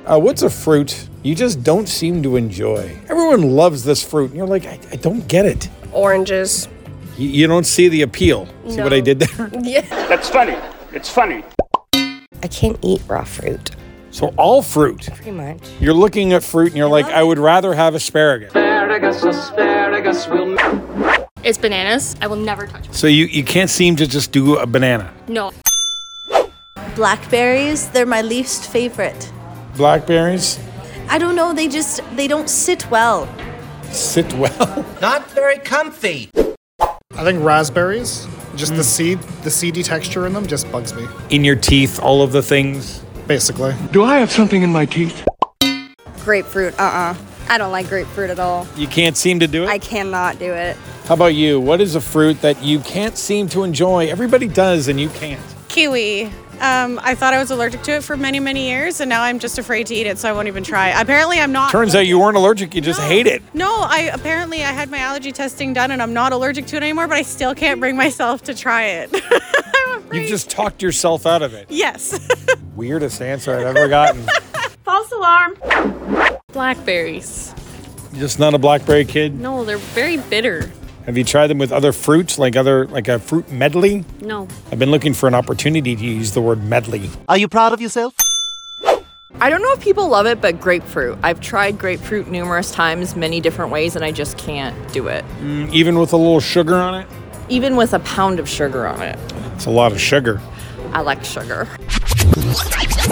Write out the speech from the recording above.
What's a fruit you just don't seem to enjoy? Everyone loves this fruit, and you're like, I don't get it. Oranges. You don't see the appeal. See what I did there? Yeah. That's funny. It's funny. I can't eat raw fruit. So all fruit. Pretty much. You're looking at fruit, and you're like, I would rather have asparagus. It's bananas. I will never touch it. So you can't seem to just do a banana. No. Blackberries, they're my least favorite. Blackberries I don't know, they don't sit well. sit well. Not very comfy. I think raspberries, just the seedy texture in them just bugs me, In your teeth, all of the things. basically. Do I have something in my teeth? Grapefruit, I don't like grapefruit at all. You can't seem to do it? I cannot do it. How about you? What is a fruit that you can't seem to enjoy? Everybody does, and you can't. Kiwi. I thought I was allergic to it for many, many years, and now I'm just afraid to eat it, so I won't even try. Apparently, I'm not. Turns out you weren't allergic, you just hate it. No, I had my allergy testing done, and I'm not allergic to it anymore, but I still can't bring myself to try it. I'm afraid. You've just talked yourself out of it. Yes. Weirdest answer I've ever gotten. False alarm. Blackberries. Just not a blackberry kid? No, they're very bitter. Have you tried them with other fruits, like a fruit medley? No. I've been looking for an opportunity to use the word medley. Are you proud of yourself? I don't know if people love it, but grapefruit. I've tried grapefruit numerous times, many different ways, and I just can't do it. Even with a little sugar on it? Even with a pound of sugar on it. It's a lot of sugar. I like sugar.